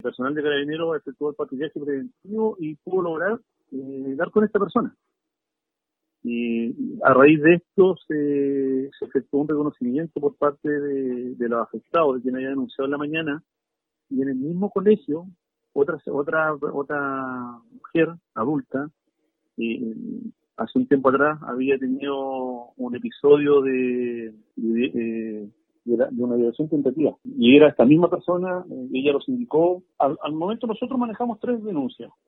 El personal de Carabineros efectuó el patrullaje preventivo y pudo lograr dar con esta persona. Y a raíz de esto se efectuó un reconocimiento por parte de los afectados, de quien había denunciado en la mañana, y en el mismo colegio otra mujer adulta hace un tiempo atrás había tenido un episodio de una violación tentativa. Y era esta misma persona, ella los indicó. Al momento nosotros manejamos 3 denuncias.